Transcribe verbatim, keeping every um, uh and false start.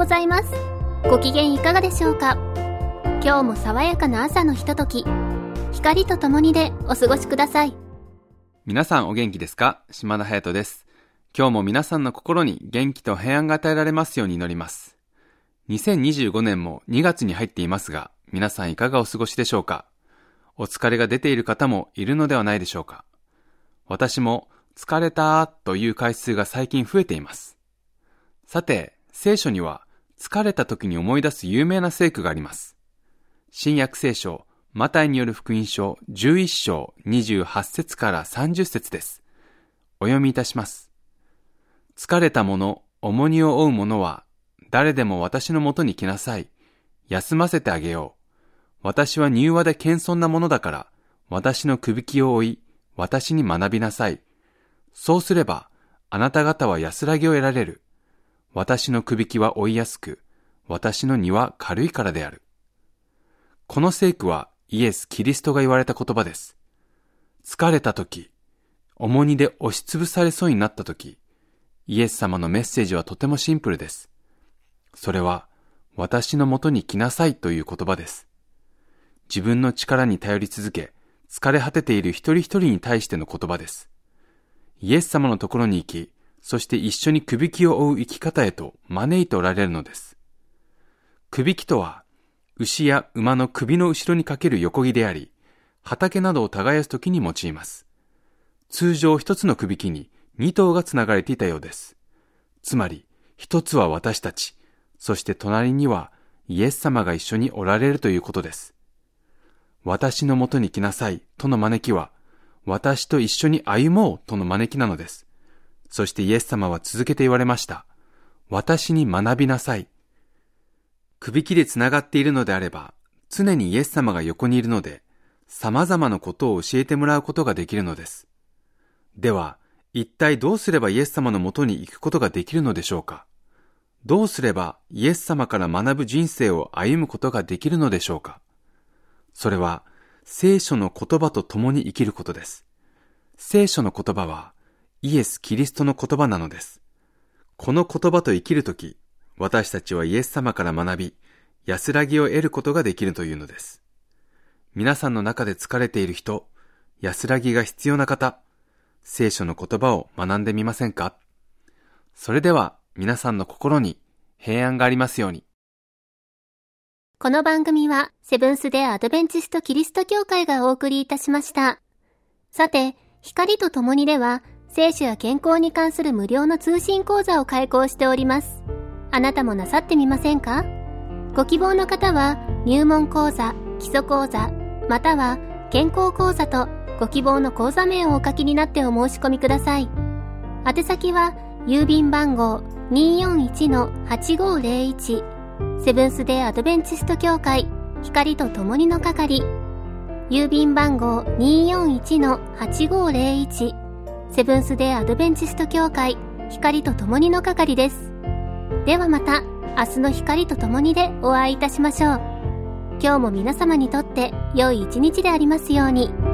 ございます。ご機嫌いかがでしょうか。今日も爽やかな朝のひととき、光とともにでお過ごしください。 皆さんお元気ですか？島田隼人です。今日も皆さんの心に元気と平安が与えられますように祈ります。にせんにじゅうごねんもにがつに入っていますが、皆さんいかがお過ごしでしょうか？お疲れが出ている方もいるのではないでしょうか。私も疲れたという回数が最近増えています。さて、聖書には疲れた時に思い出す有名な聖句があります。新約聖書マタイによる福音書じゅういっしょうにじゅうはちせつからさんじゅっせつです。お読みいたします。疲れた者、重荷を負う者は誰でも私のもとに来なさい。休ませてあげよう。私は柔和で謙遜なものだから、私のくびきを追い、私に学びなさい。そうすれば、あなた方は安らぎを得られる。私のくびきは追いやすく、私の荷は軽いからである。この聖句はイエス・キリストが言われた言葉です。疲れた時、重荷で押しつぶされそうになった時、イエス様のメッセージはとてもシンプルです。それは、私のもとに来なさいという言葉です。自分の力に頼り続け、疲れ果てている一人一人に対しての言葉です。イエス様のところに行き、そして一緒にくびきを追う生き方へと招いておられるのです。くびきとは、牛や馬の首の後ろにかける横木であり、畑などを耕すときに用います。通常一つのくびきに二頭がつながれていたようです。つまり、一つは私たち、そして隣にはイエス様が一緒におられるということです。私のもとに来なさいとの招きは、私と一緒に歩もうとの招きなのです。そしてイエス様は続けて言われました。私に学びなさい。くびきでつながっているのであれば、常にイエス様が横にいるので、様々なことを教えてもらうことができるのです。では、一体どうすればイエス様のもとに行くことができるのでしょうか？どうすればイエス様から学ぶ人生を歩むことができるのでしょうか？それは聖書の言葉と共に生きることです。聖書の言葉はイエス・キリストの言葉なのです。この言葉と生きるとき、私たちはイエス様から学び、安らぎを得ることができるというのです。皆さんの中で疲れている人、安らぎが必要な方、聖書の言葉を学んでみませんか？それでは皆さんの心に平安がありますように。 この番組はセブンス・デ・アドベンチスト・キリスト教会がお送りいたしました。さて、光とともにでは聖書や健康に関する無料の通信講座を開講しております。あなたもなさってみませんか？ご希望の方は入門講座、基礎講座、または健康講座とご希望の講座名をお書きになってお申し込みください。宛先は郵便番号 にーよんいちのはちごーぜろいち セブンス・デ・アドベンチスト教会光とともにの係、郵便番号 にーよんいちのはちごーぜろいち セブンス・デ・アドベンチスト教会光とともにの係です。ではまた明日の光とともにでお会いいたしましょう。今日も皆様にとって良い一日でありますように。